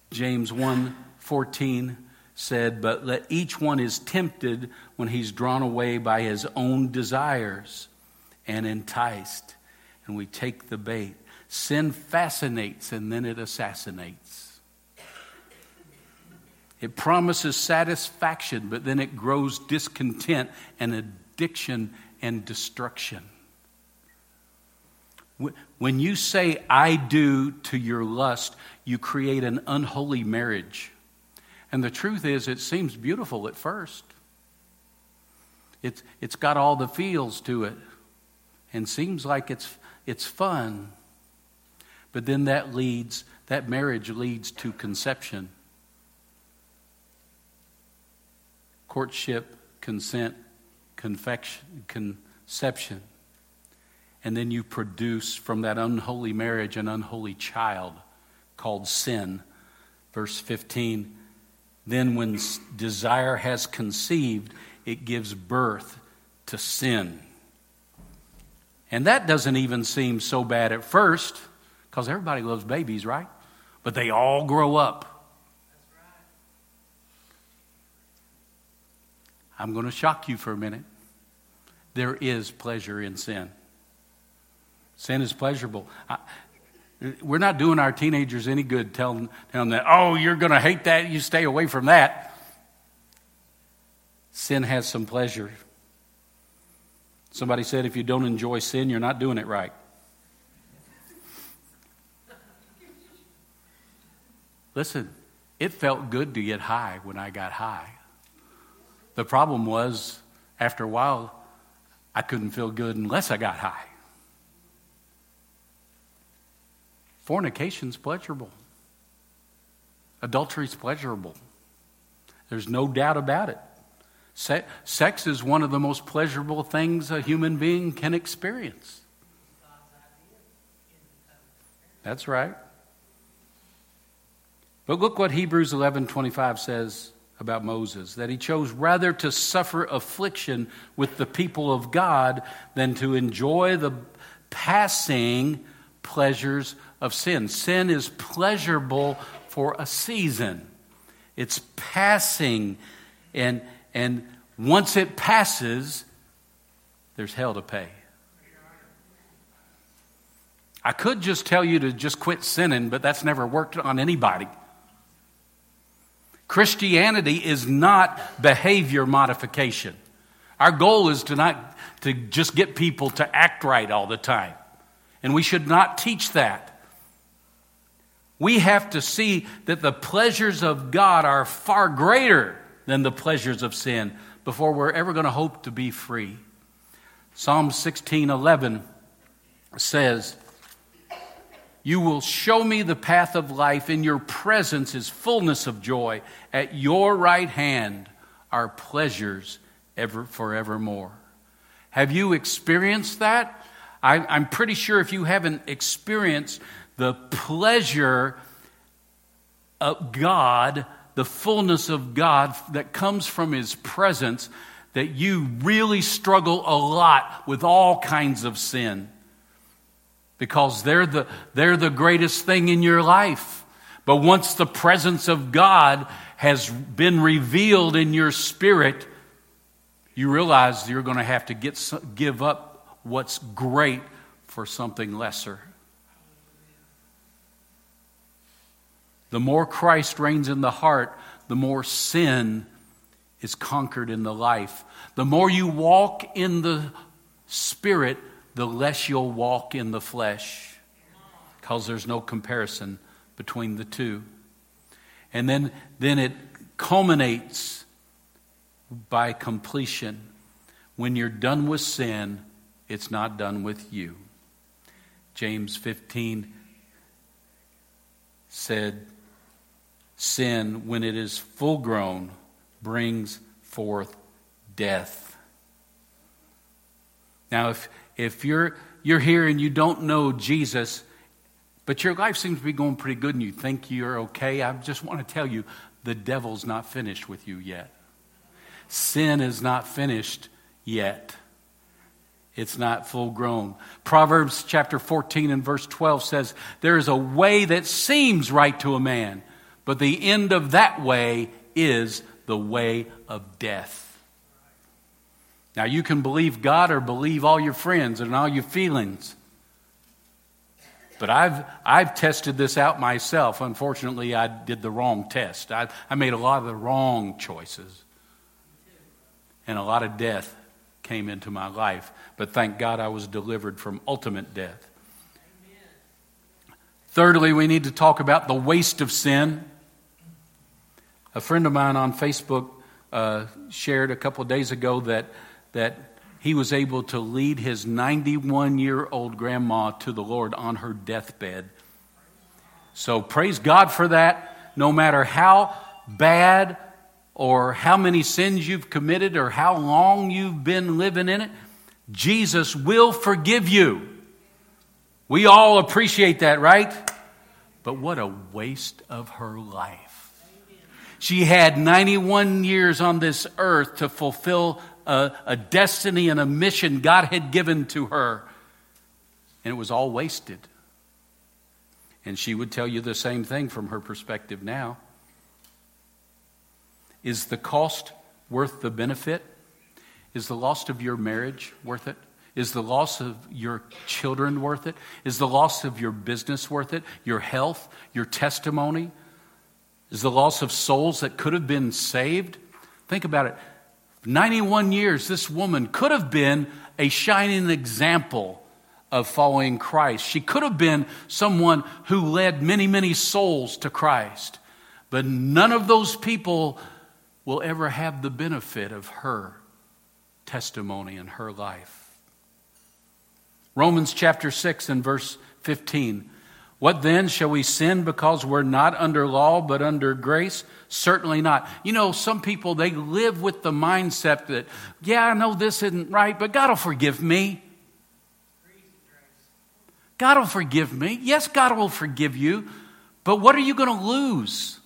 James 1:14 said, but let each one is tempted when he's drawn away by his own desires and enticed. And we take the bait. Sin fascinates and then it assassinates. It promises satisfaction, but then it grows discontent and addiction and destruction. When you say, I do to your lust, you create an unholy marriage. And the truth is, it seems beautiful at first. It's got all the feels to it and seems like it's fun. But then that marriage leads to conception. Courtship, consent, conception. And then you produce from that unholy marriage an unholy child called sin. Verse 15, then when desire has conceived, it gives birth to sin. And that doesn't even seem so bad at first, because everybody loves babies, right? But they all grow up. That's right. I'm going to shock you for a minute. There is pleasure in sin. Sin is pleasurable. We're not doing our teenagers any good telling them that, oh, you're going to hate that, you stay away from that. Sin has some pleasure. Somebody said if you don't enjoy sin, you're not doing it right. Listen, it felt good to get high when I got high. The problem was, after a while, I couldn't feel good unless I got high. Fornication's pleasurable. Adultery's pleasurable. There's no doubt about it. Sex is one of the most pleasurable things a human being can experience. That's right. But look what Hebrews 11:25 says about Moses, that he chose rather to suffer affliction with the people of God than to enjoy the passing pleasures of sin. Sin is pleasurable for a season. It's passing, and once it passes, there's hell to pay. I could just tell you to just quit sinning, but that's never worked on anybody. Christianity is not behavior modification. Our goal is to just get people to act right all the time. And we should not teach that. We have to see that the pleasures of God are far greater than the pleasures of sin before we're ever going to hope to be free. Psalm 16:11 says, you will show me the path of life. In your presence is fullness of joy. At your right hand are pleasures forevermore. Have you experienced that? I'm pretty sure if you haven't experienced the pleasure of God, the fullness of God that comes from His presence, that you really struggle a lot with all kinds of sin. Because they're the greatest thing in your life. But once the presence of God has been revealed in your spirit, you realize you're going to have to give up what's great for something lesser. The more Christ reigns in the heart, the more sin is conquered in the life. The more you walk in the Spirit, the less you'll walk in the flesh, because there's no comparison between the two. And then it culminates by completion. When you're done with sin, it's not done with you. James 15 said, sin, when it is full grown, brings forth death. Now, if you're here and you don't know Jesus, but your life seems to be going pretty good and you think you're okay, I just want to tell you, the devil's not finished with you yet. Sin is not finished yet. It's not full grown. Proverbs chapter 14 and verse 12 says, there is a way that seems right to a man, But the end of that way is the way of death. Now you can believe God or believe all your friends and all your feelings. But I've tested this out myself. Unfortunately, I did the wrong test. I made a lot of the wrong choices. And a lot of death came into my life. But thank God I was delivered from ultimate death. Amen. Thirdly, we need to talk about the waste of sin. A friend of mine on Facebook shared a couple of days ago that he was able to lead his 91-year-old grandma to the Lord on her deathbed. So praise God for that. No matter how bad or how many sins you've committed or how long you've been living in it, Jesus will forgive you. We all appreciate that, right? But what a waste of her life. She had 91 years on this earth to fulfill a destiny and a mission God had given to her. And it was all wasted. And she would tell you the same thing from her perspective now. Is the cost worth the benefit? Is the loss of your marriage worth it? Is the loss of your children worth it? Is the loss of your business worth it? Your health? Your testimony? Is the loss of souls that could have been saved? Think about it. 91 years, this woman could have been a shining example of following Christ. She could have been someone who led many, many souls to Christ. But none of those people will ever have the benefit of her testimony in her life. Romans chapter 6 and verse 15. What then? Shall we sin because we're not under law but under grace? Certainly not. You know, some people, they live with the mindset that, yeah, I know this isn't right, but God will forgive me. God will forgive me. Yes, God will forgive you. But what are you going to lose?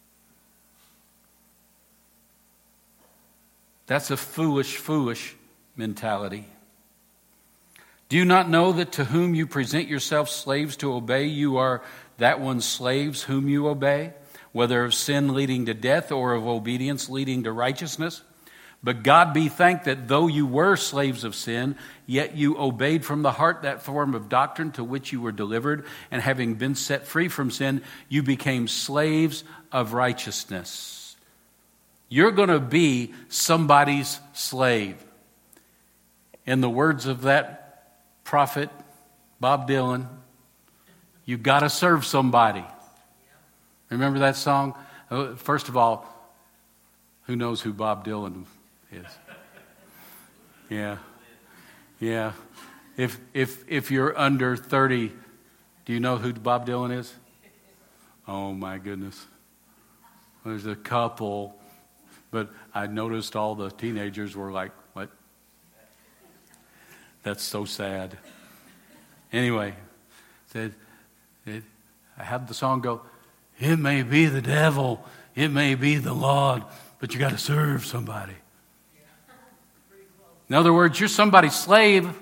That's a foolish mentality. Do you not know that to whom you present yourselves slaves to obey, you are that one's slaves whom you obey, whether of sin leading to death or of obedience leading to righteousness? But God be thanked that though you were slaves of sin, yet you obeyed from the heart that form of doctrine to which you were delivered, and having been set free from sin, you became slaves of righteousness. You're going to be somebody's slave. In the words of that prophet, Bob Dylan, you got to serve somebody. Remember that song? First of all, who knows who Bob Dylan is? Yeah. If you're under 30, do you know who Bob Dylan is? Oh my goodness. There's a couple, but I noticed all the teenagers were like, what? That's so sad. Anyway, I had the song go, it may be the devil, it may be the Lord, but you got to serve somebody. In other words, you're somebody's slave.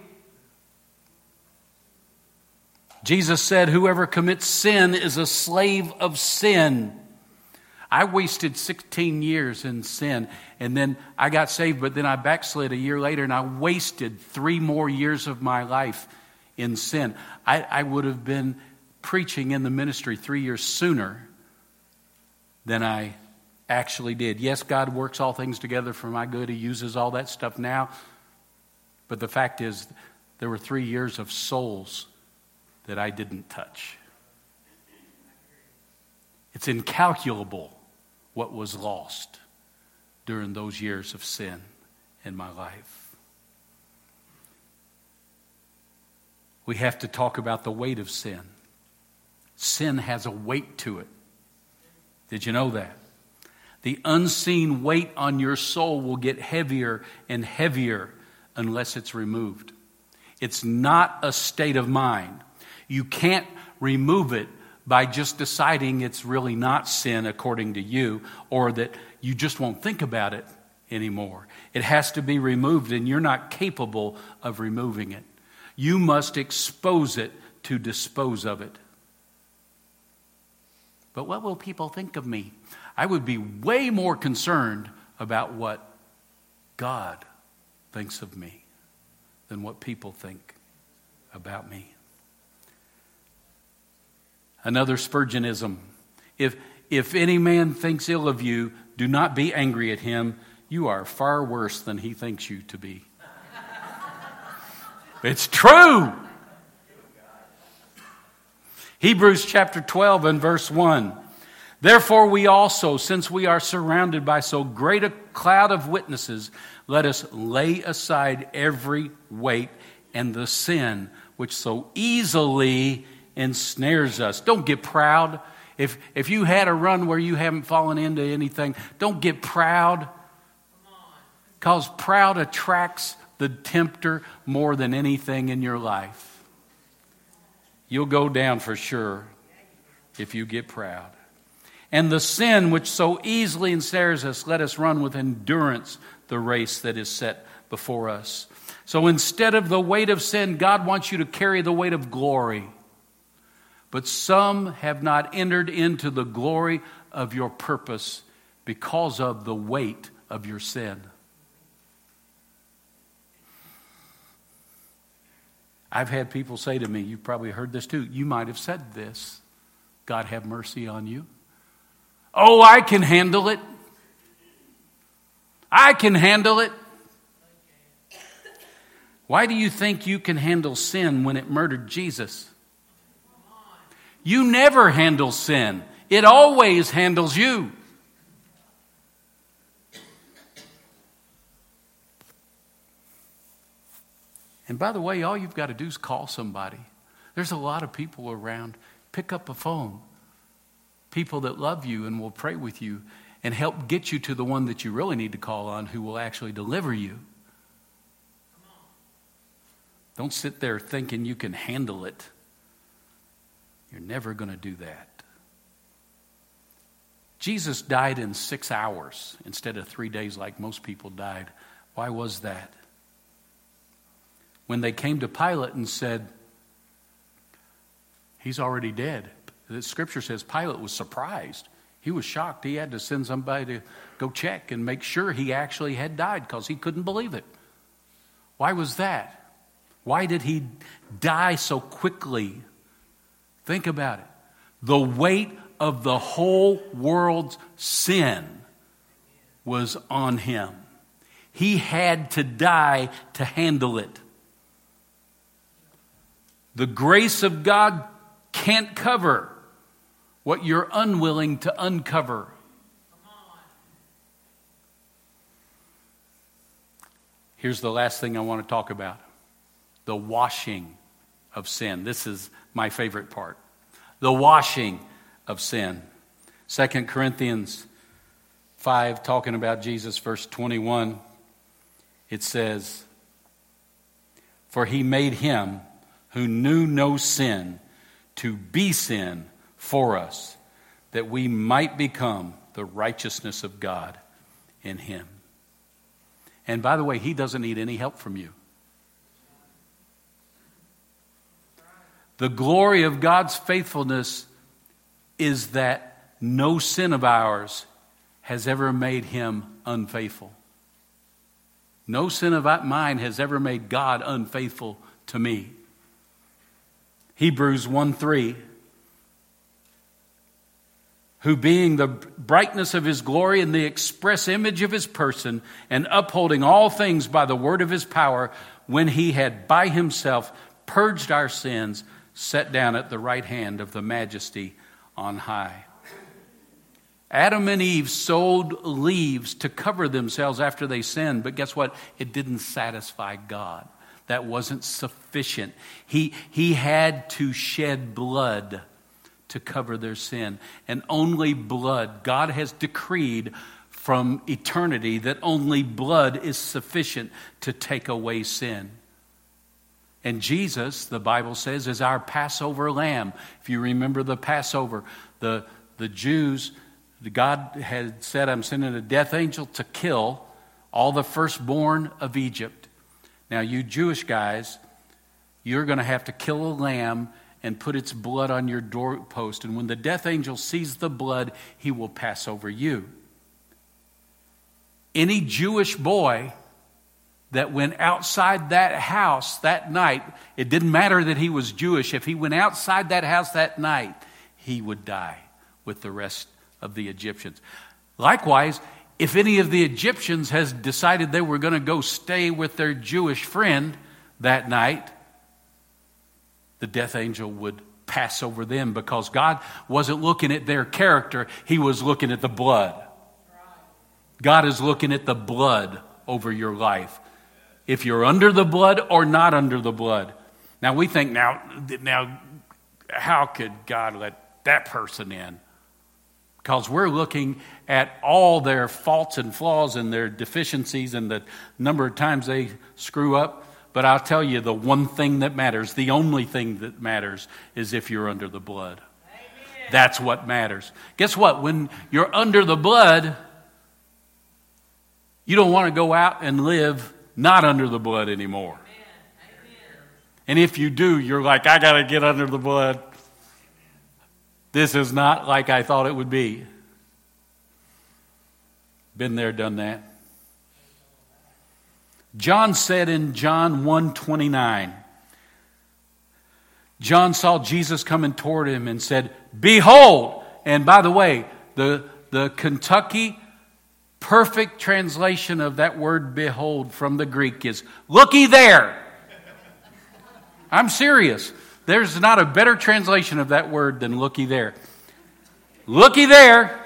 Jesus said, whoever commits sin is a slave of sin. I wasted 16 years in sin, and then I got saved, but then I backslid a year later, and I wasted 3 more years of my life in sin. I would have been preaching in the ministry 3 years sooner than I actually did. Yes, God works all things together for my good. He uses all that stuff now. But the fact is, there were 3 years of souls that I didn't touch. It's incalculable what was lost during those years of sin in my life. We have to talk about the weight of sin. Sin has a weight to it. Did you know that? The unseen weight on your soul will get heavier and heavier unless it's removed. It's not a state of mind. You can't remove it by just deciding it's really not sin according to you, or that you just won't think about it anymore. It has to be removed, and you're not capable of removing it. You must expose it to dispose of it. But what will people think of me? I would be way more concerned about what God thinks of me than what people think about me. Another Spurgeonism. If any man thinks ill of you, do not be angry at him. You are far worse than he thinks you to be. It's true. Hebrews chapter 12 and verse 1. Therefore we also, since we are surrounded by so great a cloud of witnesses, let us lay aside every weight and the sin which so easily ensnares us. Don't get proud. If you had a run where you haven't fallen into anything, don't get proud. Because proud attracts the tempter more than anything in your life. You'll go down for sure if you get proud. And the sin which so easily ensnares us, let us run with endurance the race that is set before us. So instead of the weight of sin, God wants you to carry the weight of glory. But some have not entered into the glory of your purpose because of the weight of your sin. I've had people say to me, you've probably heard this too, you might have said this, God have mercy on you. Oh, I can handle it. I can handle it. Why do you think you can handle sin when it murdered Jesus? You never handle sin. It always handles you. And by the way, all you've got to do is call somebody. There's a lot of people around. Pick up a phone. People that love you and will pray with you and help get you to the one that you really need to call on who will actually deliver you. Don't sit there thinking you can handle it. You're never going to do that. Jesus died in 6 hours instead of 3 days like most people died. Why was that? When they came to Pilate and said, he's already dead. The scripture says Pilate was surprised. He was shocked. He had to send somebody to go check and make sure he actually had died because he couldn't believe it. Why was that? Why did he die so quickly? Think about it. The weight of the whole world's sin was on him. He had to die to handle it. The grace of God can't cover what you're unwilling to uncover. Here's the last thing I want to talk about. The washing of sin. This is my favorite part. The washing of sin. 2 Corinthians 5, talking about Jesus, verse 21, it says, for he made him who knew no sin to be sin for us, that we might become the righteousness of God in him. And by the way, he doesn't need any help from you. The glory of God's faithfulness is that no sin of ours has ever made him unfaithful. No sin of mine has ever made God unfaithful to me. Hebrews 1:3, who being the brightness of his glory and the express image of his person, and upholding all things by the word of his power, when he had by himself purged our sins, sat down at the right hand of the majesty on high. Adam and Eve sewed leaves to cover themselves after they sinned, but guess what? It didn't satisfy God. That wasn't sufficient. He had to shed blood to cover their sin. And only blood. God has decreed from eternity that only blood is sufficient to take away sin. And Jesus, the Bible says, is our Passover lamb. If you remember the Passover, the Jews, God had said, I'm sending a death angel to kill all the firstborn of Egypt. Now, you Jewish guys, you're going to have to kill a lamb and put its blood on your doorpost. And when the death angel sees the blood, he will pass over you. Any Jewish boy that went outside that house that night, it didn't matter that he was Jewish. If he went outside that house that night, he would die with the rest of the Egyptians. Likewise, if any of the Egyptians has decided they were going to go stay with their Jewish friend that night, the death angel would pass over them, because God wasn't looking at their character. He was looking at the blood. God is looking at the blood over your life. If you're under the blood or not under the blood. Now we think, now how could God let that person in? Because we're looking at all their faults and flaws and their deficiencies and the number of times they screw up. But I'll tell you, the one thing that matters, the only thing that matters, is if you're under the blood. Amen. That's what matters. Guess what? When you're under the blood, you don't want to go out and live not under the blood anymore. Amen. And if you do, you're like, I got to get under the blood. This is not like I thought it would be. Been there, done that. John said in John 1:29, John saw Jesus coming toward him and said, "Behold!" And by the way, the Kentucky perfect translation of that word "behold" from the Greek is "looky there." I'm serious. There's not a better translation of that word than "looky there." Looky there,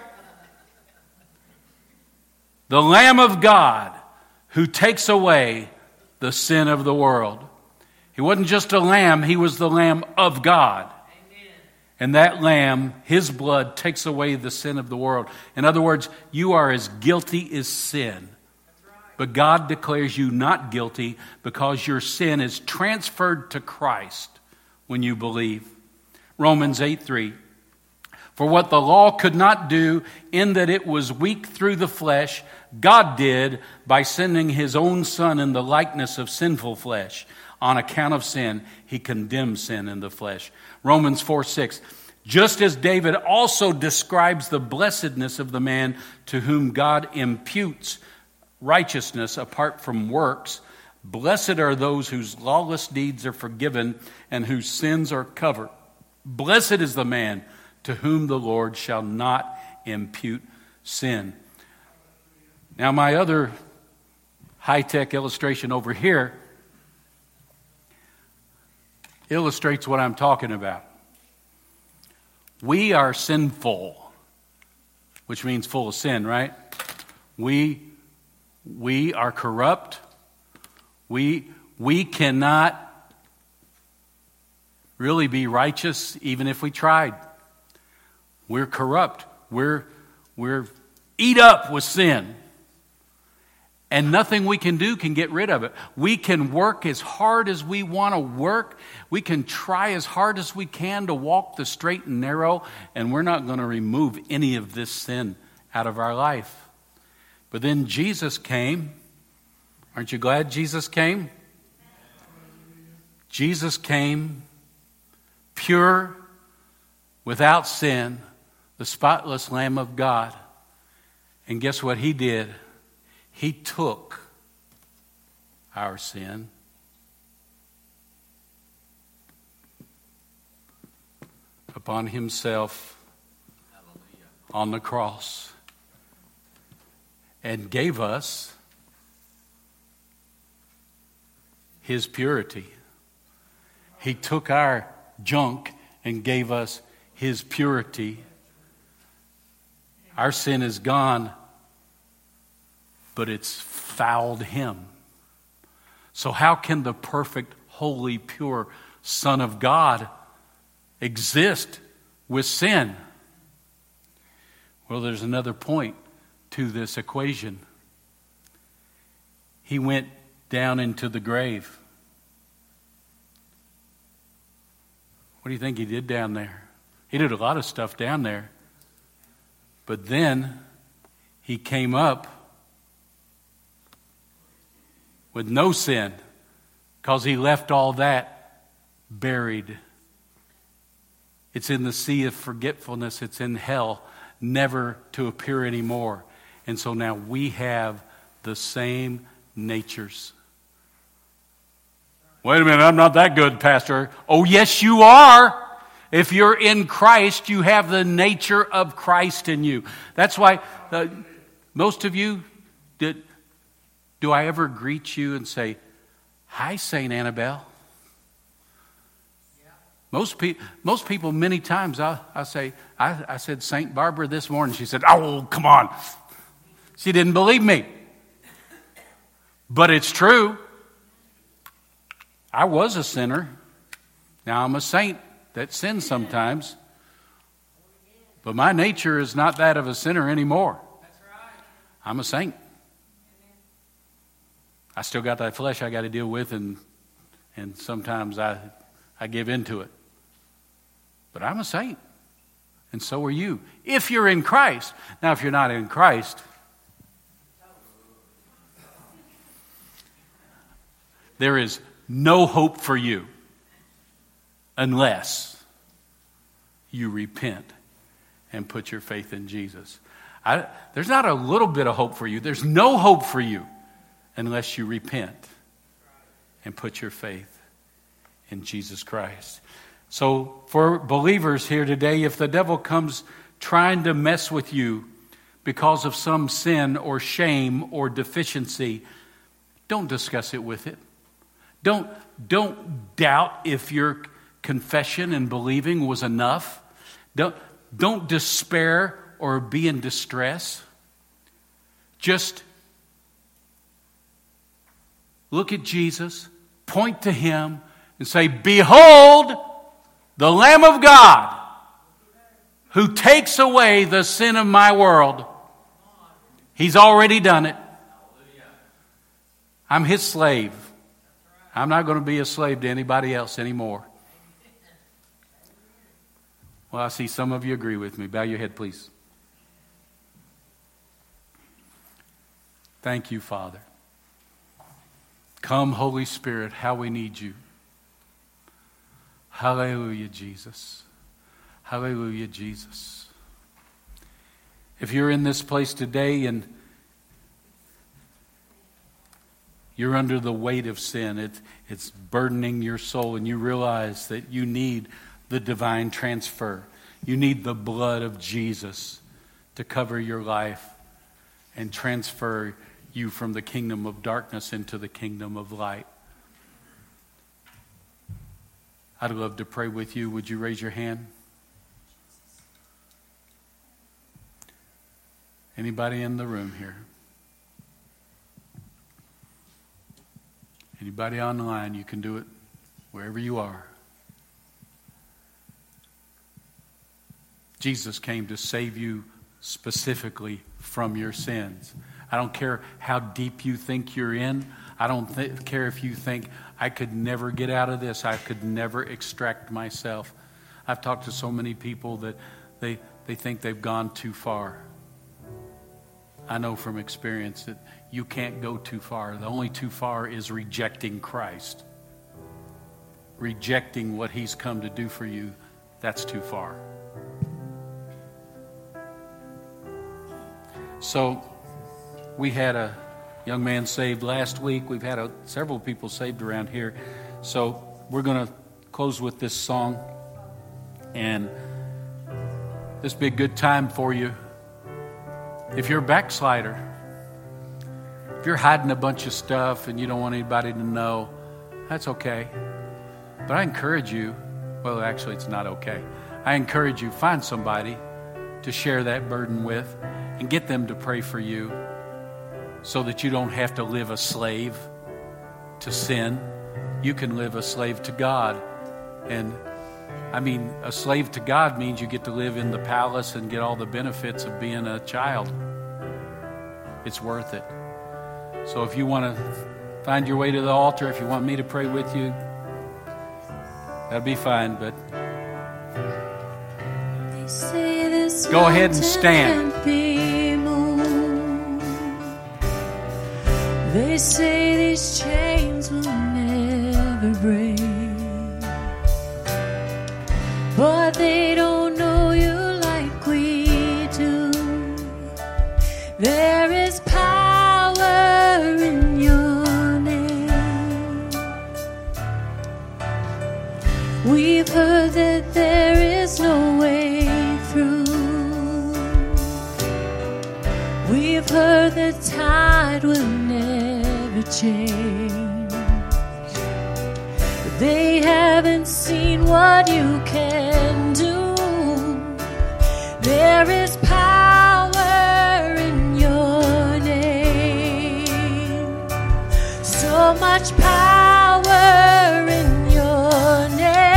the Lamb of God who takes away the sin of the world. He wasn't just a lamb, he was the Lamb of God. Amen. And that lamb, his blood, takes away the sin of the world. In other words, you are as guilty as sin. That's right. But God declares you not guilty because your sin is transferred to Christ when you believe. Romans 8:3. For what the law could not do, in that it was weak through the flesh, God did by sending his own Son in the likeness of sinful flesh. On account of sin, he condemned sin in the flesh. Romans 4:6. Just as David also describes the blessedness of the man to whom God imputes righteousness apart from works, blessed are those whose lawless deeds are forgiven and whose sins are covered. Blessed is the man to whom the Lord shall not impute sin. Now, my other high-tech illustration over here illustrates what I'm talking about. We are sinful, which means full of sin, right? We are corrupt. We cannot really be righteous even if we tried. We're corrupt. We're eat up with sin. And nothing we can do can get rid of it. We can work as hard as we want to work. We can try as hard as we can to walk the straight and narrow. And we're not going to remove any of this sin out of our life. But then Jesus came. Aren't you glad Jesus came? Jesus came pure, without sin, the spotless Lamb of God. And guess what he did? He took our sin upon himself on the cross and gave us his purity. He took our junk and gave us his purity. Our sin is gone, but it's fouled him. So how can the perfect, holy, pure Son of God exist with sin? Well, there's another point to this equation. He went down into the grave. What do you think he did down there? He did a lot of stuff down there. But then he came up with no sin, because he left all that buried It's in the sea of forgetfulness. It's in hell, never to appear anymore. And so now we have the same natures. Wait a minute, I'm not that good, Pastor. Oh, yes, you are. If you're in Christ, you have the nature of Christ in you. That's why most of you, do I ever greet you and say, "Hi, St. Annabelle"? Most people, many times, I said St. Barbara this morning. She said, "Oh, come on." She didn't believe me. But it's true. I was a sinner. Now I'm a saint that sins sometimes. But my nature is not that of a sinner anymore. I'm a saint. I still got that flesh I got to deal with, and sometimes I give into it. But I'm a saint. And so are you. If you're in Christ. Now, if you're not in Christ, there is no hope for you unless you repent and put your faith in Jesus. There's not a little bit of hope for you. There's no hope for you unless you repent and put your faith in Jesus Christ. So for believers here today, if the devil comes trying to mess with you because of some sin or shame or deficiency, don't discuss it with it. Don't doubt if your confession and believing was enough. Don't despair or be in distress. Just look at Jesus, point to him, and say, "Behold, the Lamb of God who takes away the sin of my world." He's already done it. I'm his slave. I'm not going to be a slave to anybody else anymore. Well, I see some of you agree with me. Bow your head, please. Thank you, Father. Come, Holy Spirit, how we need you. Hallelujah, Jesus. Hallelujah, Jesus. If you're in this place today and you're under the weight of sin, it's burdening your soul, and you realize that you need the divine transfer. You need the blood of Jesus to cover your life and transfer you from the kingdom of darkness into the kingdom of light. I'd love to pray with you. Would you raise your hand? Anybody in the room here? Anybody online? You can do it wherever you are. Jesus came to save you specifically from your sins. I don't care how deep you think you're in. I don't care if you think, "I could never get out of this. I could never extract myself." I've talked to so many people that they think they've gone too far. I know from experience that you can't go too far. The only too far is rejecting Christ. Rejecting what he's come to do for you, that's too far. So, we had a young man saved last week. We've had several people saved around here. So, we're going to close with this song. And this will be a good time for you. If you're a backslider, if you're hiding a bunch of stuff and you don't want anybody to know, that's okay. But I encourage you, well, actually, it's not okay. I encourage you, find somebody to share that burden with and get them to pray for you so that you don't have to live a slave to sin. You can live a slave to God. And I mean, a slave to God means you get to live in the palace and get all the benefits of being a child. It's worth it. So if you want to find your way to the altar, if you want me to pray with you, that'll be fine. But go ahead and stand. They say these chains will never break, but they There is power in your name. We've heard that there is no way through. We've heard that tide will never change. But they haven't seen what you can do. There is power in your name. So much power in your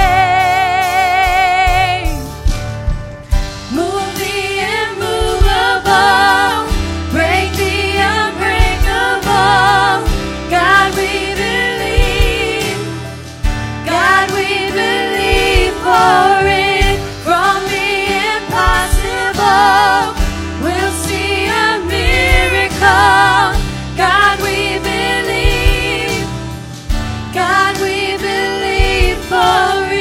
name. Move the immovable. Break the unbreakable. God, we believe. God, we believe for it. From the impossible, we'll see a miracle. God, we believe. God, we believe for it.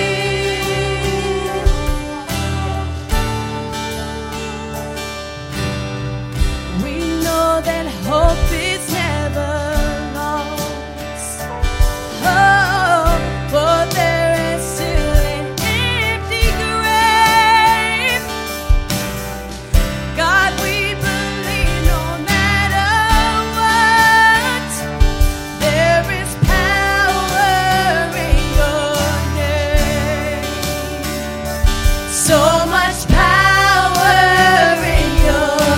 We know that hope is never lost. Oh, for there is still an empty grave. God, we believe no matter what, there is power in your name. So much power in your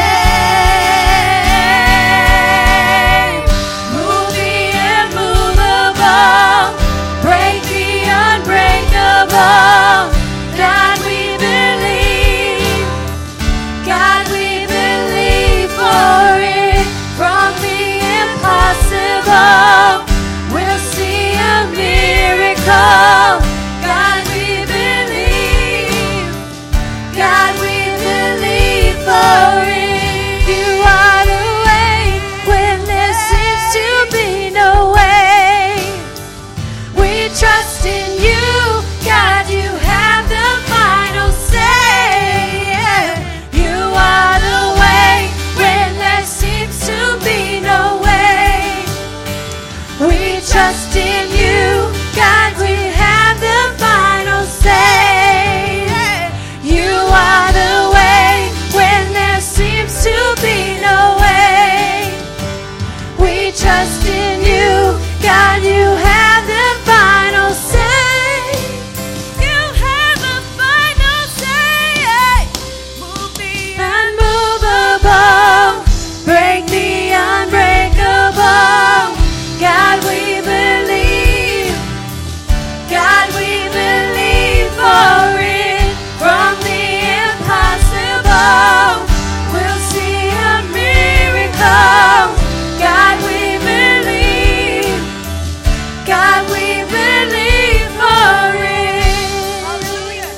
name. Move the immovable. Break the unbreakable. God, we believe. God, we believe for it. From the impossible, we'll see a miracle. God, we believe. God, we believe for it. You are the way when there seems to be no way. We trust in you, God, you have the final say. You are the way when there seems to be no way. We trust in you, God, we have the final say. You are the way when there seems to be no way. We trust in you, God, you have the final say. You have the final say. Move the unmovable, break the unbreakable. God, we believe. God, we believe for it. From the impossible, we'll see a miracle. God, we believe. God, we believe for it. Hallelujah.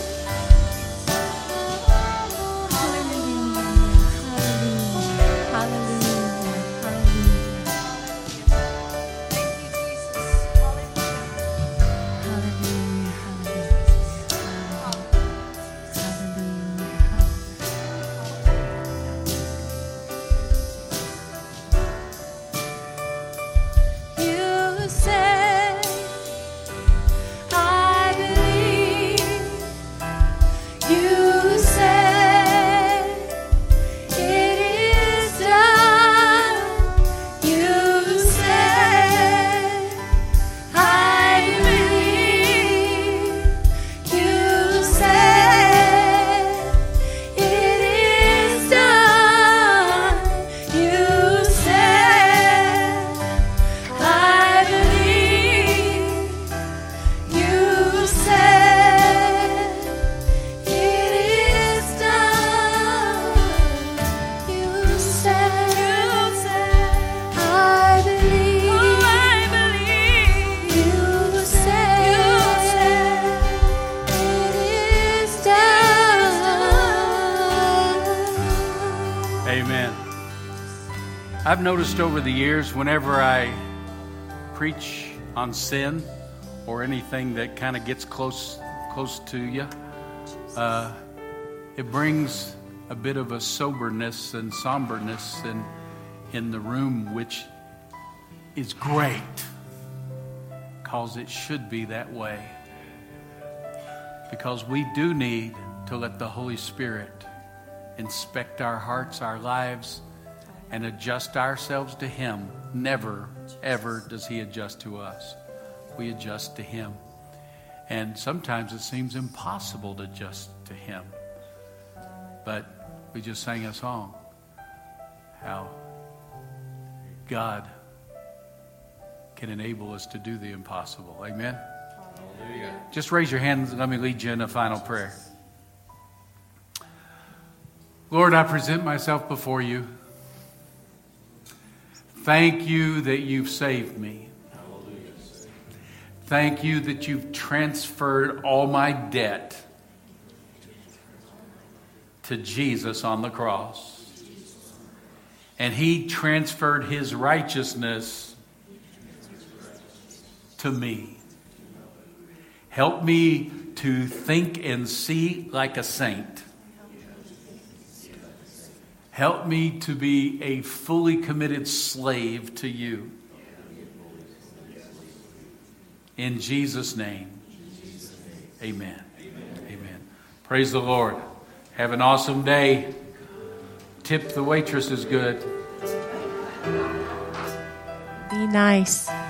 Hallelujah. Hallelujah. You said, I believe. You said, it is done. You said, I believe. You said, it is done. You said, I believe. You said, it is done. You said, I believe. Oh, I believe. You said, it is done. Amen. I've noticed over the years, whenever I preach on sin or anything that kind of gets close to you, it brings a bit of a soberness and somberness in the room, which is great, because it should be that way. Because we do need to let the Holy Spirit inspect our hearts, our lives, and adjust ourselves to Him. Never, ever does He adjust to us. We adjust to Him. And sometimes it seems impossible to adjust to Him. But we just sang a song, how God can enable us to do the impossible. Amen? Hallelujah. Just raise your hands and let me lead you in a final prayer. Lord, I present myself before you. Thank you that you've saved me. Thank you that you've transferred all my debt to Jesus on the cross. And He transferred His righteousness to me. Help me to think and see like a saint. Help me to be a fully committed slave to you. In Jesus' name, amen. Amen. Praise the Lord. Have an awesome day. Tip the waitress is good. Be nice.